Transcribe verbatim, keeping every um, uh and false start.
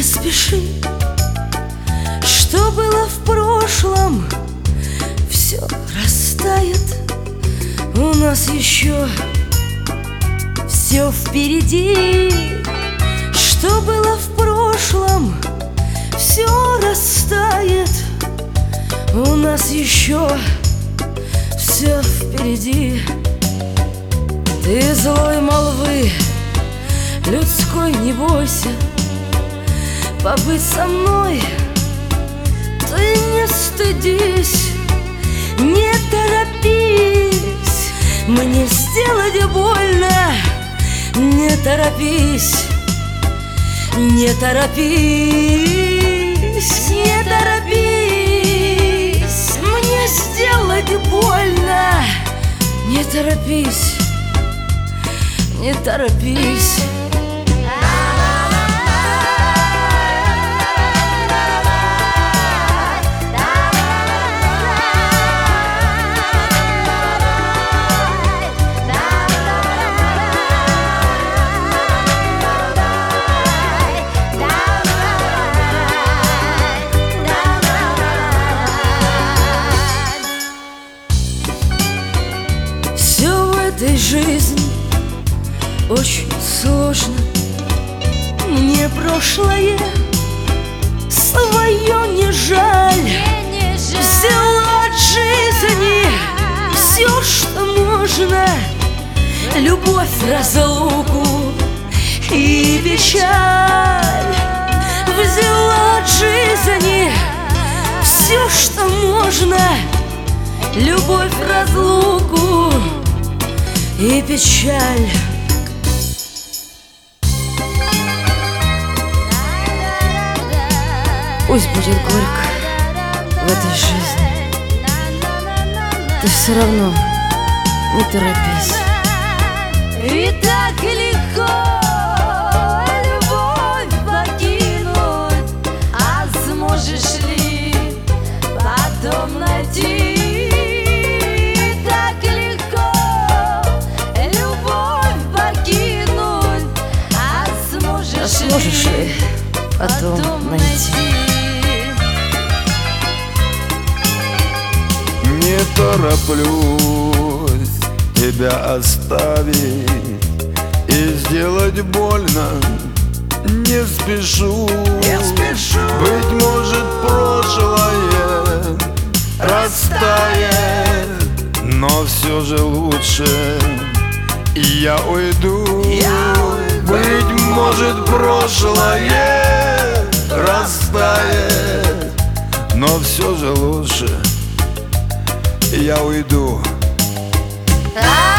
Не спеши, что было в прошлом, все растает. У нас еще все впереди. Что было в прошлом, все растает. У нас еще все впереди. Ты злой молвы людской не бойся, побыть со мной ты не стыдись. Не торопись мне сделать больно, не торопись, не торопись, не торопись мне сделать больно, не торопись, не торопись. Этой жизни очень сложно. Мне прошлое свое не жаль. Взяла от жизни все, что можно. Любовь, разлуку и печаль. Взяла от жизни все, что можно. Любовь, разлуку и печаль. Пусть будет горько в этой жизни, ты все равно не торопись. И так легко любовь покинуть, а сможешь ли потом найти? Сможешь ли потом, потом найти? Не тороплюсь тебя оставить и сделать больно. Не спешу, не спешу. Быть может, прошлое растает, но все же лучше я уйду. Я уйду. Быть может, прошлое растает, но все же лучше я уйду. А